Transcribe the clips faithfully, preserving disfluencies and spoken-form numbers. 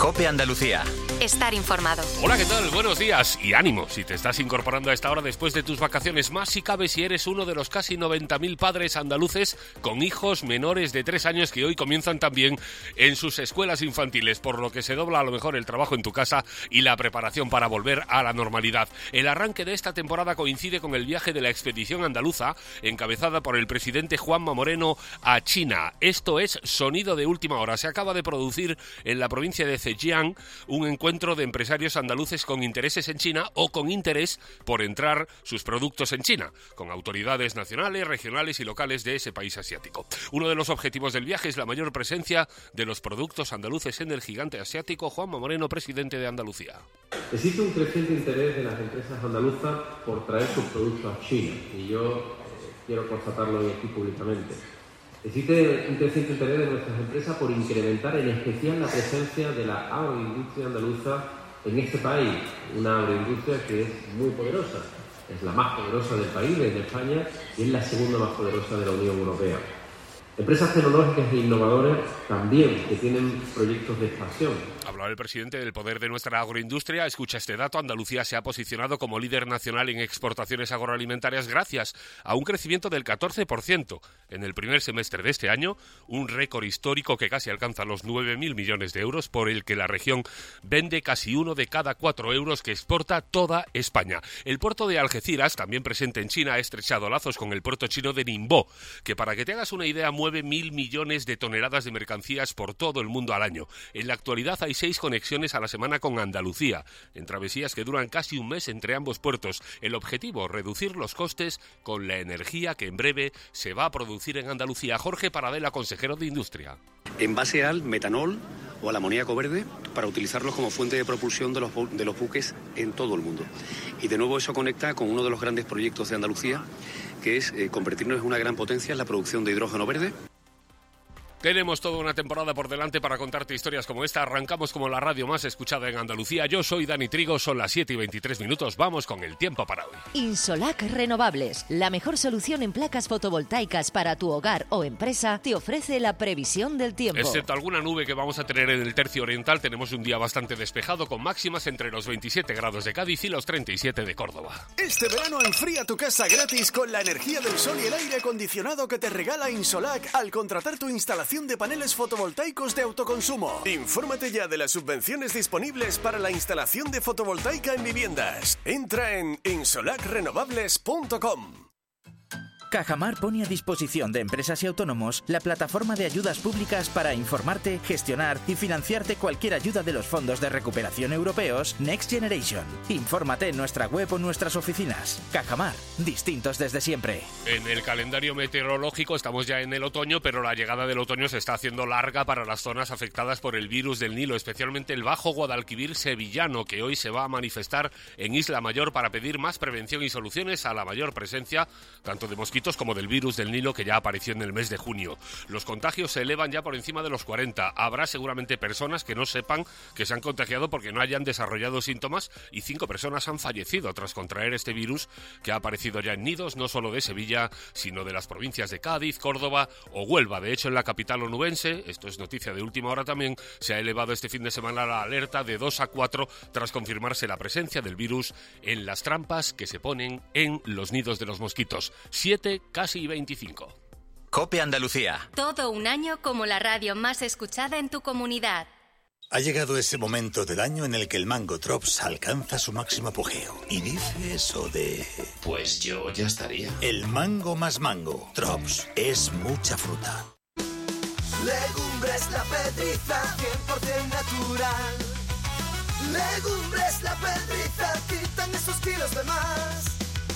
COPE Andalucía. Estar informado. Hola, ¿qué tal? Buenos días y ánimo si te estás incorporando a esta hora después de tus vacaciones, más si cabe si eres uno de los casi noventa mil padres andaluces con hijos menores de tres años que hoy comienzan también en sus escuelas infantiles, por lo que se dobla a lo mejor el trabajo en tu casa y la preparación para volver a la normalidad. El arranque de esta temporada coincide con el viaje de la expedición andaluza encabezada por el presidente Juanma Moreno a China. Esto es sonido de última hora. Se acaba de producir en la provincia de Zhejiang un encuentro de empresarios andaluces con intereses en China o con interés por entrar sus productos en China, con autoridades nacionales, regionales y locales de ese país asiático. Uno de los objetivos del viaje es la mayor presencia de los productos andaluces en el gigante asiático. Juanma Moreno, presidente de Andalucía. Existe un creciente interés de las empresas andaluzas por traer sus productos a China y yo eh, quiero constatarlo hoy aquí públicamente. Existe un creciente interés de nuestras empresas por incrementar en especial la presencia de la agroindustria andaluza en este país, una agroindustria que es muy poderosa, es la más poderosa del país, de España, y es la segunda más poderosa de la Unión Europea. Empresas tecnológicas e innovadoras también que tienen proyectos de expansión. Hablaba el presidente del poder de nuestra agroindustria. Escucha este dato: Andalucía se ha posicionado como líder nacional en exportaciones agroalimentarias gracias a un crecimiento del catorce por ciento en el primer semestre de este año, un récord histórico que casi alcanza los nueve mil millones de euros, por el que la región vende casi uno de cada cuatro euros que exporta toda España. El puerto de Algeciras, también presente en China, ha estrechado lazos con el puerto chino de Ningbo, que para que te hagas una idea mueve mil millones de toneladas de mercancías por todo el mundo al año. En la actualidad hay seis conexiones a la semana con Andalucía, en travesías que duran casi un mes entre ambos puertos. El objetivo, reducir los costes con la energía que en breve se va a producir en Andalucía. Jorge Paradela, consejero de Industria. En base al metanol o al amoníaco verde, para utilizarlos como fuente de propulsión de los, bu- de los buques en todo el mundo. Y de nuevo eso conecta con uno de los grandes proyectos de Andalucía, que es eh, convertirnos en una gran potencia en la producción de hidrógeno verde. Tenemos toda una temporada por delante para contarte historias como esta. Arrancamos como la radio más escuchada en Andalucía. Yo soy Dani Trigo, son las siete y veintitrés minutos. Vamos con el tiempo para hoy. Insolac Renovables, la mejor solución en placas fotovoltaicas para tu hogar o empresa, te ofrece la previsión del tiempo. Excepto alguna nube que vamos a tener en el tercio oriental, tenemos un día bastante despejado con máximas entre los veintisiete grados de Cádiz y los treinta y siete de Córdoba. Este verano enfría tu casa gratis con la energía del sol y el aire acondicionado que te regala Insolac al contratar tu instalación de paneles fotovoltaicos de autoconsumo. Infórmate ya de las subvenciones disponibles para la instalación de fotovoltaica en viviendas. Entra en insolac renovables punto com. Cajamar pone a disposición de empresas y autónomos la plataforma de ayudas públicas para informarte, gestionar y financiarte cualquier ayuda de los fondos de recuperación europeos Next Generation. Infórmate en nuestra web o nuestras oficinas. Cajamar, distintos desde siempre. En el calendario meteorológico estamos ya en el otoño, pero la llegada del otoño se está haciendo larga para las zonas afectadas por el virus del Nilo, especialmente el Bajo Guadalquivir sevillano, que hoy se va a manifestar en Isla Mayor para pedir más prevención y soluciones a la mayor presencia tanto de mosquitos como del virus del Nilo, que ya apareció en el mes de junio. Los contagios se elevan ya por encima de los cuarenta. Habrá seguramente personas que no sepan que se han contagiado porque no hayan desarrollado síntomas, y cinco personas han fallecido tras contraer este virus que ha aparecido ya en nidos no solo de Sevilla, sino de las provincias de Cádiz, Córdoba o Huelva. De hecho, en la capital onubense, esto es noticia de última hora también, se ha elevado este fin de semana la alerta de dos a cuatro tras confirmarse la presencia del virus en las trampas que se ponen en los nidos de los mosquitos. siete, casi veinticinco. COPE Andalucía. Todo un año como la radio más escuchada en tu comunidad. Ha llegado ese momento del año en el que el mango Drops alcanza su máximo apogeo. Y dice eso de... Pues yo ya estaría. El mango más mango. Drops es mucha fruta. Legumbres La Pedriza, cien por ciento natural. Legumbres La Pedriza, quitan esos kilos de más.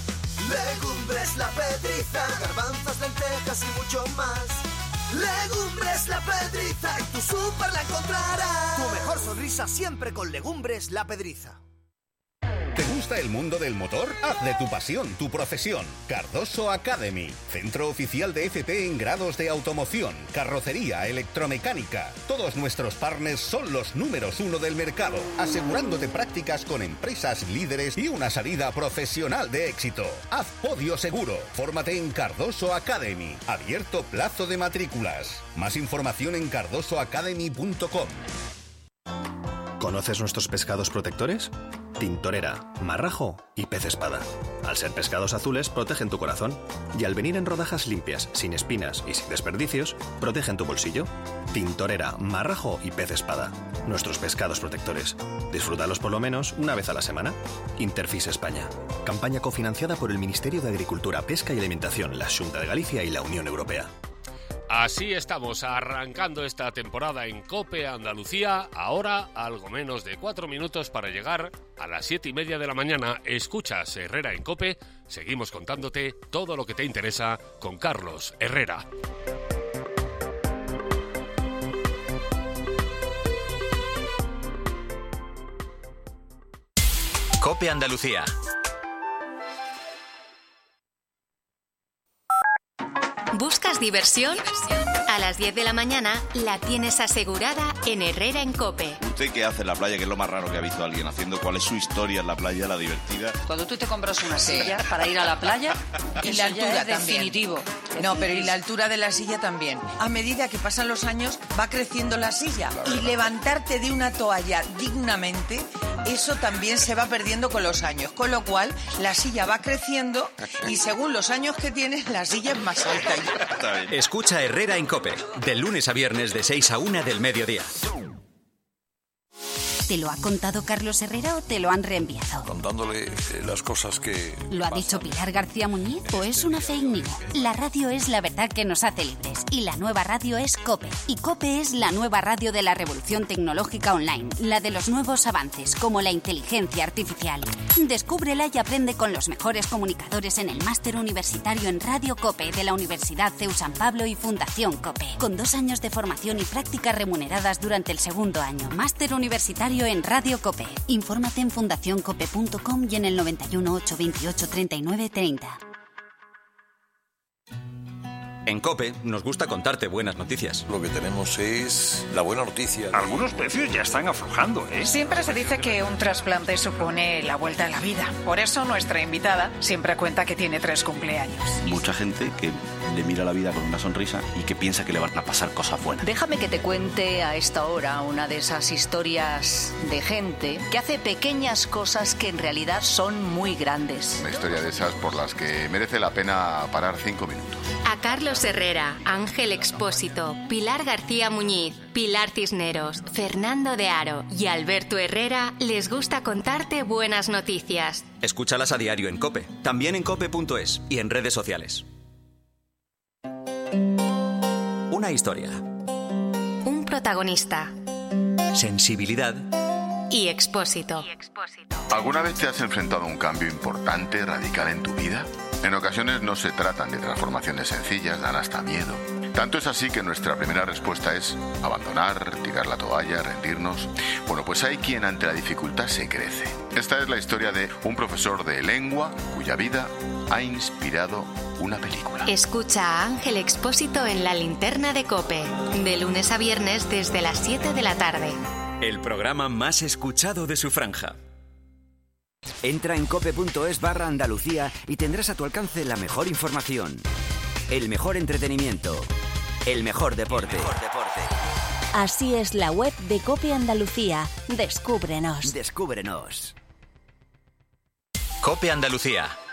Legumbres La Pedriza, garbanzos, lentejas y mucho más. Legumbres La Pedriza, en tu súper la encontrarás. Tu mejor sonrisa siempre con Legumbres La Pedriza. ¿Te gusta el mundo del motor? Haz de tu pasión tu profesión. Cardoso Academy, centro oficial de F P en grados de automoción, carrocería, electromecánica. Todos nuestros partners son los números uno del mercado, asegurándote prácticas con empresas líderes y una salida profesional de éxito. Haz podio seguro. Fórmate en Cardoso Academy. Abierto plazo de matrículas. Más información en cardoso academy punto com. ¿Conoces nuestros pescados protectores? Tintorera, marrajo y pez espada. Al ser pescados azules, protegen tu corazón. Y al venir en rodajas limpias, sin espinas y sin desperdicios, protegen tu bolsillo. Tintorera, marrajo y pez espada. Nuestros pescados protectores. Disfrútalos por lo menos una vez a la semana. Interfis España. Campaña cofinanciada por el Ministerio de Agricultura, Pesca y Alimentación, la Xunta de Galicia y la Unión Europea. Así estamos, arrancando esta temporada en COPE Andalucía. Ahora, algo menos de cuatro minutos para llegar a las siete y media de la mañana. Escuchas Herrera en COPE. Seguimos contándote todo lo que te interesa con Carlos Herrera. COPE Andalucía. ¿Buscas diversión? A las diez de la mañana la tienes asegurada en Herrera en COPE. ¿Usted qué hace en la playa? ¿Qué es lo más raro que ha visto alguien haciendo? ¿Cuál es su historia en la playa, la divertida? Cuando tú te compras una silla para ir a la playa, y la altura es definitivo. No, pero y la altura de la silla también. A medida que pasan los años, va creciendo la silla. Y levantarte de una toalla dignamente, eso también se va perdiendo con los años. Con lo cual, la silla va creciendo y según los años que tienes, la silla es más alta. Escucha Herrera en COPE, de lunes a viernes de seis a una del mediodía. ¿Te lo ha contado Carlos Herrera o te lo han reenviado? Contándole eh, las cosas que... ¿Lo ha dicho Pilar García Muñiz o es una fake news? La radio es la verdad que nos hace libres y la nueva radio es COPE. Y COPE es la nueva radio de la revolución tecnológica online, la de los nuevos avances como la inteligencia artificial. Descúbrela y aprende con los mejores comunicadores en el máster universitario en Radio COPE de la Universidad CEU San Pablo y Fundación COPE. Con dos años de formación y prácticas remuneradas durante el segundo año. Máster universitario en Radio COPE. Infórmate en fundación cope punto com y en el noventa y uno, ochocientos veintiocho, treinta y nueve, treinta. En COPE nos gusta contarte buenas noticias. Lo que tenemos es la buena noticia. Algunos precios ya están aflojando, ¿eh? Siempre se dice que un trasplante supone la vuelta a la vida. Por eso nuestra invitada siempre cuenta que tiene tres cumpleaños. Mucha gente que le mira la vida con una sonrisa y que piensa que le van a pasar cosas buenas. Déjame que te cuente a esta hora una de esas historias de gente que hace pequeñas cosas que en realidad son muy grandes. Una historia de esas por las que merece la pena parar cinco minutos. A Carlos Herrera, Ángel Expósito, Pilar García Muñiz, Pilar Cisneros, Fernando de Aro y Alberto Herrera les gusta contarte buenas noticias. Escúchalas a diario en COPE, también en cope punto es y en redes sociales. Una historia. Un protagonista. Sensibilidad. Y Expósito. ¿Alguna vez te has enfrentado a un cambio importante, radical en tu vida? En ocasiones no se tratan de transformaciones sencillas, dan hasta miedo. Tanto es así que nuestra primera respuesta es abandonar, tirar la toalla, rendirnos. Bueno, pues hay quien ante la dificultad se crece. Esta es la historia de un profesor de lengua cuya vida ha inspirado una película. Escucha a Ángel Expósito en La Linterna de COPE, de lunes a viernes desde las siete de la tarde. El programa más escuchado de su franja. Entra en cope punto es barra Andalucía y tendrás a tu alcance la mejor información, el mejor entretenimiento, el mejor deporte. El mejor deporte. Así es la web de COPE Andalucía. Descúbrenos. Descúbrenos. COPE Andalucía.